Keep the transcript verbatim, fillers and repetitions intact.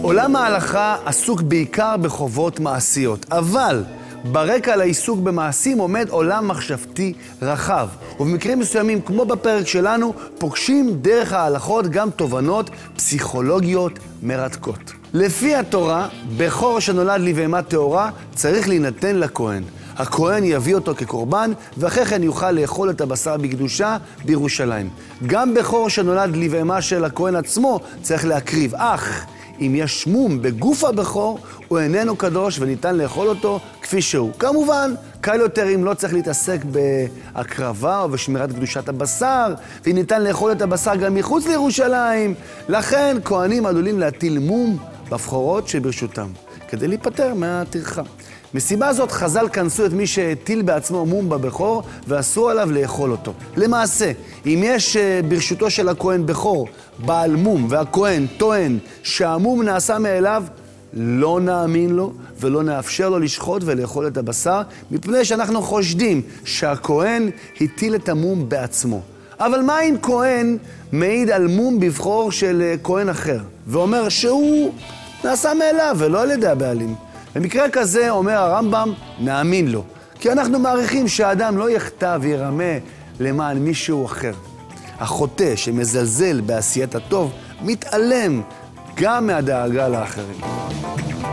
עולם ההלכה עסוק בעיקר בחובות מעשיות, אבל ברקע לעיסוק במעשים עומד עולם מחשבתי רחב. ובמקרים מסוימים, כמו בפרק שלנו, פוגשים דרך ההלכות גם תובנות פסיכולוגיות מרתקות. לפי התורה, בכור שנולד לבהמה טהורה צריך להינתן לכהן. הכהן יביא אותו כקורבן, ואחרי כן יוכל לאכול את הבשר בקדושה בירושלים. גם בכור שנולד לבהמה של הכהן עצמו צריך להקריב, אך אם יש מום בגוף הבכור, הוא איננו קדוש וניתן לאכול אותו כפי שהוא. כמובן, קל יותר אם לא צריך להתעסק בהקרבה או בשמירת קדושת הבשר, וניתן לאכול את הבשר גם מחוץ לירושלים. לכן, כהנים עלולים להטיל מום בבכורות שברשותם, כדי להיפטר מהטרחה. מסיבה זאת חז"ל כנסו את מי שהטיל בעצמו מום בבכור ואסרו עליו לאכול אותו. למעשה, אם יש ברשותו של הכהן בכור בעל מום והכהן טוען שהמום נעשה מאליו, לא נאמין לו ולא נאפשר לו לשחוט ולאכול את הבשר, מפני שאנחנו חושדים שהכהן הטיל את המום בעצמו. אבל מה אם כהן מעיד על מום בבכור של כהן אחר ואומר שהוא נעשה מאליו ולא על ידי הבעלים? במקרה כזה, אומר הרמב"ם, נאמין לו. כי אנחנו מעריכים שהאדם לא יחטא וירמה למען מישהו אחר. החוטא שמזלזל בעשיית הטוב, מתעלם גם מהדאגה לאחרים.